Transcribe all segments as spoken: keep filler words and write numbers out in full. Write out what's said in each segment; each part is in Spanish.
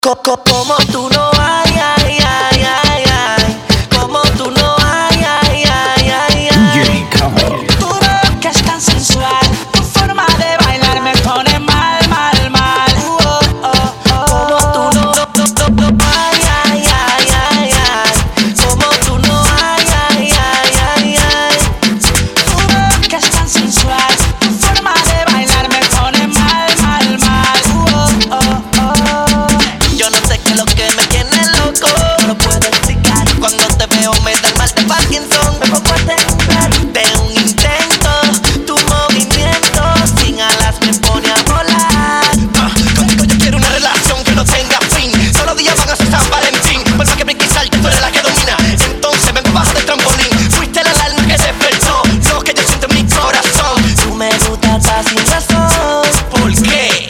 Coco, como tú no hay, ay, ay, ay, ay. Como tú no hay, ay, ay, ay, ay. Tu boca es tan sensual, tu forma de bailar me pone mal, mal, mal. Oh, oh, oh. Como tú no, no, no, no, ay, ay, ay, ay, ay. Como tú no hay, ay, ay, ay, ay. Tu boca es tan sensual, tu forma de bailar me pone mal, mal, mal. Oh, oh, oh. Yo no sé qué es lo que me tiene loco, no lo puedo explicar. Cuando te veo me da el mal de Parkinson. Me pongo a temblar de un intento. Tu movimiento sin alas me pone a volar. Ah, contigo yo quiero una relación que no tenga fin. Solo días van a ser San Valentín. Por más que me quisalte, tú eres la que domina. Entonces vengo bajo del trampolín. Fuiste la alarma que despertó lo que yo siento en mi corazón. Tú me gustas hasta sin razón. ¿Por qué?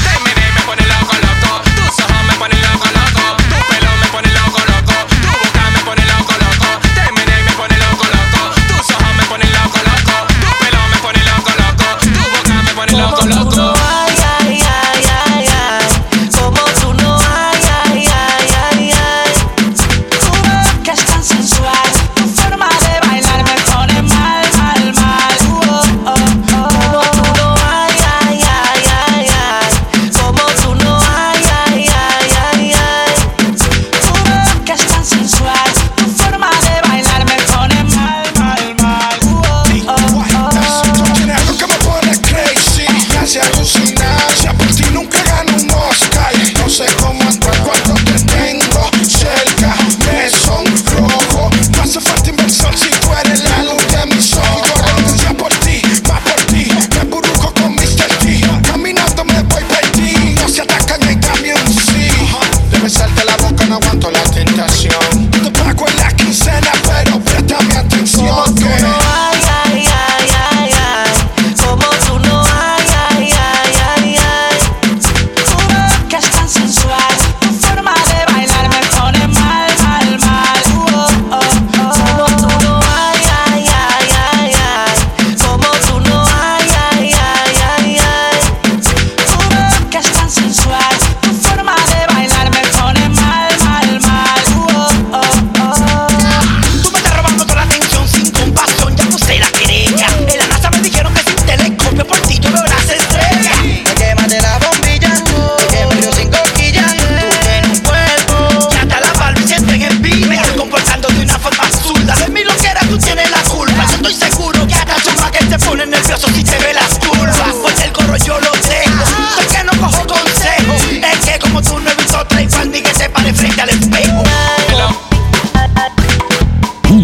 Me pone loco, loco, tus ojos me ponen loco, loco, tu pelo me pone loco, loco, tu boca me pone loco, loco, te menea y me pone loco, loco, tus ojos me ponen loco, loco, tu pelo me pone loco, loco, tu boca me pone loco, Como tú no loco. hay, ay, ay, ay, ay. Como tú no hay, ay, ay, ay, ay. Tu boca es tan sensual, tu forma de bailar me pone mal, mal, mal. Oh, oh, oh. Como tú no hay, ay, ay, ay, ay. Como tú no hay, ay, ay, ay, ay. Tu boca es tan sensual, tu forma de bailar me pone mal, mal, mal. Oh, oh, oh. Tú tienes algo que me pone crazy, me hace alucinar. Si a por ti nunca gano un Oscar, no sé cómo actuar cuando te tengo cerca. Me sonrojo, no hace falta inversión si tú eres la luz de mis ojos. Si a por ti, más por ti, me embrujo con mister T. Caminando me voy perdido, no se atacan en cambio un sí. De besarte la boca no aguanto la tentación. Te pago en la quincena, pero préstame atención. Como tú que no hay, ay, ay, ay, ay. Como tú no hay, ay, ay, ay, ay. Tu boca es tan sensual, tu forma de bailar me pone mal, mal, mal. Oh, oh, oh. Como tú no hay, ay, ay, ay, ay. Como tú no hay, ay, ay, ay, ay. Tu boca es tan sensual, tu forma de bailar me pone mal, mal, mal. Oh, oh, oh. Tú me estás robando toda la atención sin compasión. Ya puse la querella. En la NASA me dijeron que sin telescopio por ti yo veo las estrellas. Me quemaste la bombilla, que me dio sin cosquillas. Tú tienes un cuerpo. Ya hasta la palma y sienten envidia. Me estoy comportando de una forma absurda. De mi loquera tú tienes la culpa. Yo estoy seguro que hasta tu que te pone nervioso si te ve las curvas. Porque el gorro yo lo dejo. No es que no cojo consejo. Es que como tú no he visto otra igual ni que se pare frente al espejo. Tu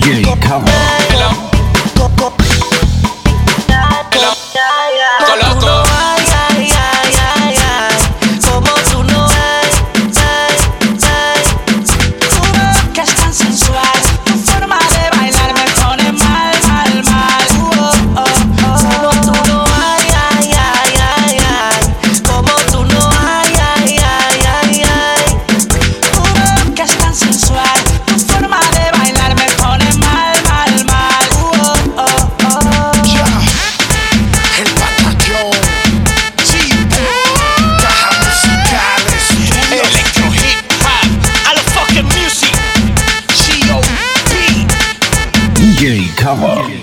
Loco. Ay, ay, ay, ay, ay. Como tú no hay, ay, ay. boca es tan sensual, tu forma de bailar me pone mal, mal, mal. Oh, oh, oh. Como tú no hay, ay, ay, ay, ay. Como tú no hay, ay, ay, ay, ay. Tu boca es tan sensual, tu forma de bailar me pone mal, mal, mal. Oh, oh, oh. ya, el batallón, Chipo, cajas musicales, Electro hip hop, a los fucking music. G O P. Tu